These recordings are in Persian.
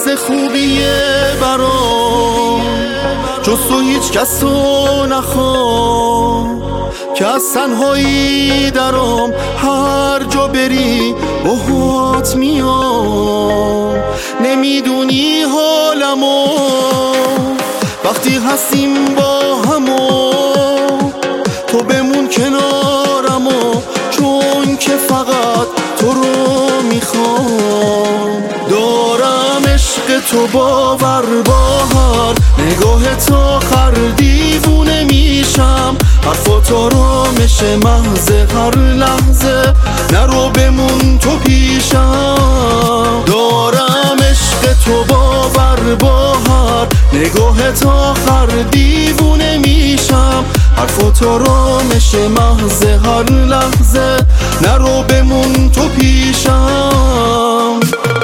حس خوبیه برام، جز تو هیچ کس رو نخوام که از تنهایی درام، هر جا بری باهات میام. نمیدونی حالمو وقتی هستیم با همو، تو بمون کنارمو چون که فقط تو رو میخوام. دارم عشق تو باور با هر نگاه تا آخر دیوونه میشم، حرفات آرامش محض هر لحظه، نرو بمون تو پیشم. دارم عشق تو باور با هر نگاه تا آخر دیوونه میشم، حرفات آرامش محض هر لحظه، نرو بمون تو پیشم.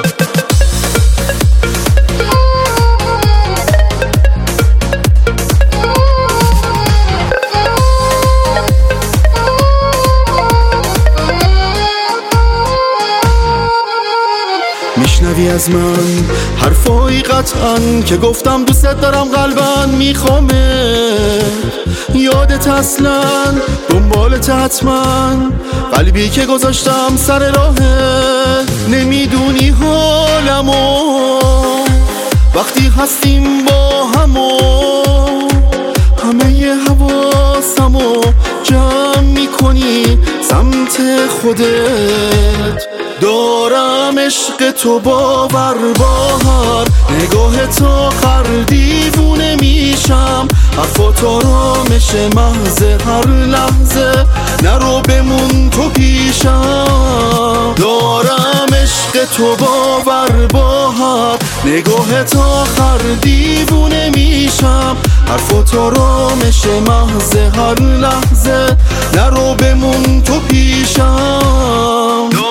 میشنوی از من حرفای قطعا که گفتم دوست دارم قلبا میخوامه، یادت اصلا دنبالت حتما، قلبی که گذاشتم سر راهه. نمیدونی حالمو وقتی هستیم با همو، همه حواسمو جمع میکنی سمت خودت. دارم عشق تو باور با هر نگاه تا آخر دیوونه میشم، حرفات آرامش محض هر لحظه، نرو بمون تو پیشم. دارم عشق تو باور با هر نگاه تا آخر دیوونه میشم، حرفات آرامش محض هر لحظه، نرو بمون تو پیشم.